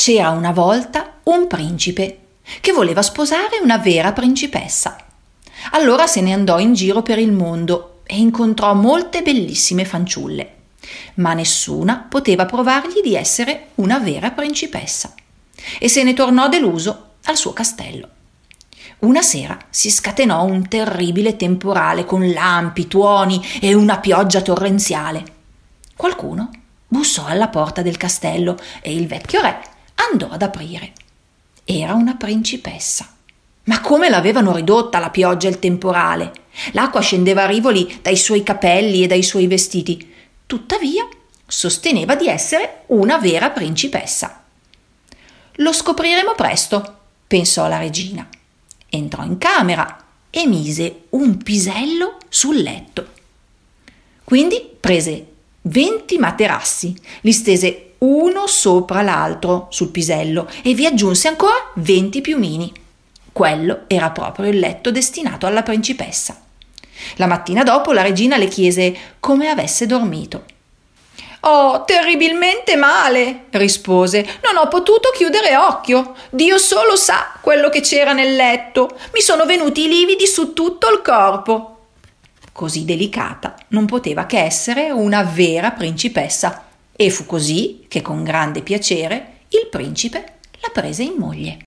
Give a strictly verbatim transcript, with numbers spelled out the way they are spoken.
C'era una volta un principe che voleva sposare una vera principessa. Allora se ne andò in giro per il mondo e incontrò molte bellissime fanciulle, ma nessuna poteva provargli di essere una vera principessa e se ne tornò deluso al suo castello. Una sera si scatenò un terribile temporale con lampi, tuoni e una pioggia torrenziale. Qualcuno bussò alla porta del castello e il vecchio re andò ad aprire. Era una principessa. Ma come l'avevano ridotta la pioggia e il temporale! L'acqua scendeva a rivoli dai suoi capelli e dai suoi vestiti. Tuttavia, sosteneva di essere una vera principessa. Lo scopriremo presto, pensò la regina. Entrò in camera e mise un pisello sul letto. Quindi prese venti materassi, li stese uno sopra l'altro sul pisello e vi aggiunse ancora venti piumini. Quello era proprio il letto destinato alla principessa. La mattina dopo la regina le chiese come avesse dormito. «Oh, terribilmente male», rispose. «Non ho potuto chiudere occhio. Dio solo sa quello che c'era nel letto. Mi sono venuti i lividi su tutto il corpo». Così delicata non poteva che essere una vera principessa, e fu così che con grande piacere il principe la prese in moglie.